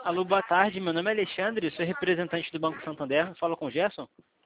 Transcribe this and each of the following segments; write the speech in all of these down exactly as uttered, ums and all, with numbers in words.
Alô, boa tarde. Meu nome é Alexandre, sou representante do Banco Santander. Falo com o Gerson?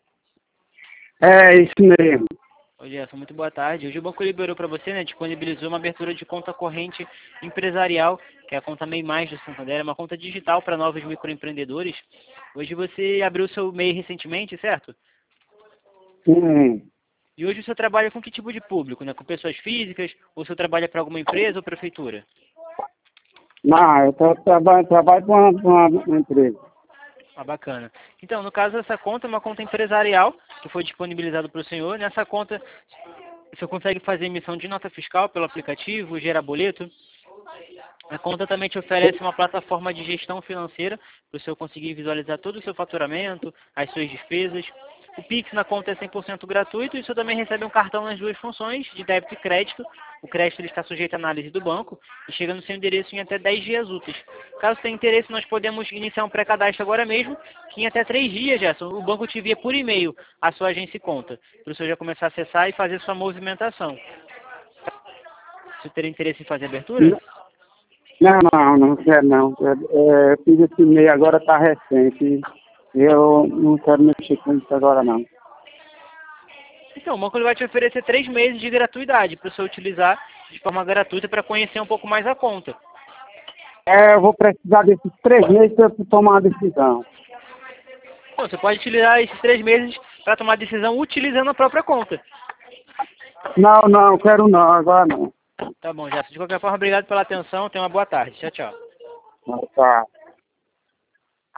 É isso mesmo. Oi, Gerson, muito boa tarde. Hoje o banco liberou para você, né, disponibilizou uma abertura de conta corrente empresarial, que é a conta MEI Mais do Santander, é uma conta digital para novos microempreendedores. Hoje você abriu o seu MEI recentemente, certo? Hum. E hoje o senhor trabalha com que tipo de público, né? Com pessoas físicas, ou o senhor trabalha para alguma empresa ou prefeitura? Não, eu tra trabalho, trabalho com uma, com uma empresa. Ah, bacana. Então, no caso, essa conta é uma conta empresarial que foi disponibilizada para o senhor. Nessa conta, o senhor consegue fazer emissão de nota fiscal pelo aplicativo, gerar boleto. A conta também te oferece uma plataforma de gestão financeira para o senhor conseguir visualizar todo o seu faturamento, as suas despesas. O Pix na conta é cem por cento gratuito e o senhor também recebe um cartão nas duas funções, de débito e crédito. O crédito ele está sujeito à análise do banco e chega no seu endereço em até dez dias úteis. Caso tenha interesse, nós podemos iniciar um pré-cadastro agora mesmo, que em até três dias, Gerson, o banco te envia por e-mail a sua agência e conta, para o senhor já começar a acessar e fazer sua movimentação. Você teria interesse em fazer abertura? Não, não, não quero não. É, é, fiz esse e-mail agora, está recente. Eu não quero mexer com isso agora não. Então, o banco ele vai te oferecer três meses de gratuidade para o senhor utilizar de forma gratuita para conhecer um pouco mais a conta. É, eu vou precisar desses três meses para tomar uma decisão. Então, você pode utilizar esses três meses para tomar decisão utilizando a própria conta. Não, não, quero não, agora não. Tá bom, Gerson. De qualquer forma, obrigado pela atenção. Tenha uma boa tarde. Tchau, tchau. Tá.